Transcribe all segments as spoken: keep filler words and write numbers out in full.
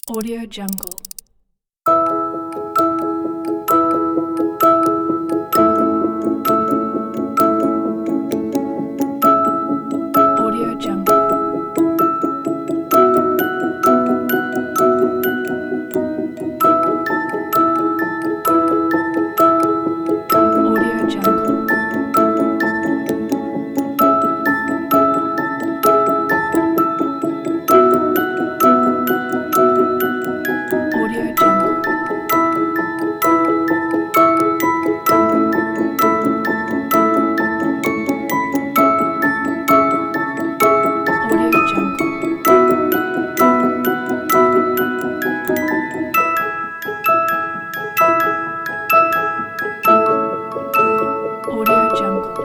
Audio Jungle. Audio Jungle. Audio Jungle. Audio Jungle. Audio Jungle. Audio Jungle.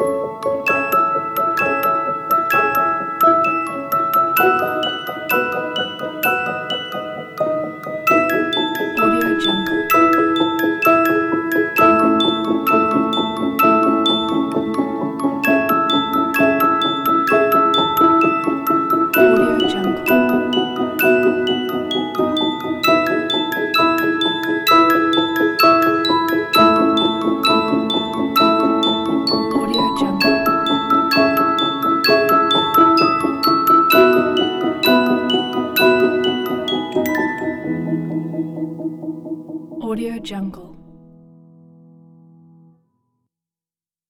Audio Jungle. Audio Jungle. Audio Jungle. Audio Jungle.